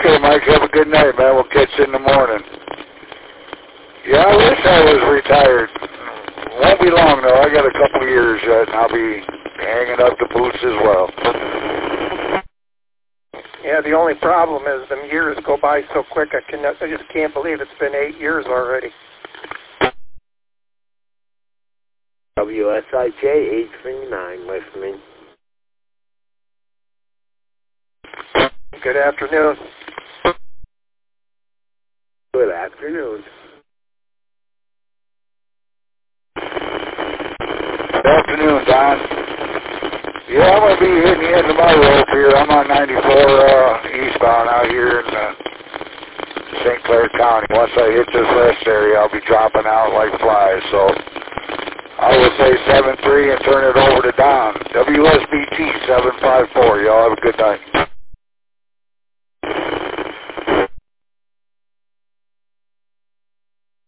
Okay, Mike, have a good night, man. We'll catch you in the morning. Yeah, I wish I was retired. Won't be long, though. I got a couple years yet, and I'll be hanging up the boots as well. Yeah, the only problem is them years go by so quick. I just can't believe it's been 8 years already. WSIJ 839, West Main. Good afternoon. Good afternoon. Good afternoon, Don. Yeah, I'm going to be hitting the end of my rope here. I'm on 94 eastbound out here in St. Clair County. Once I hit this rest area, I'll be dropping out like flies. So I will say 7-3 and turn it over to Don. WSBT 754. Y'all have a good night.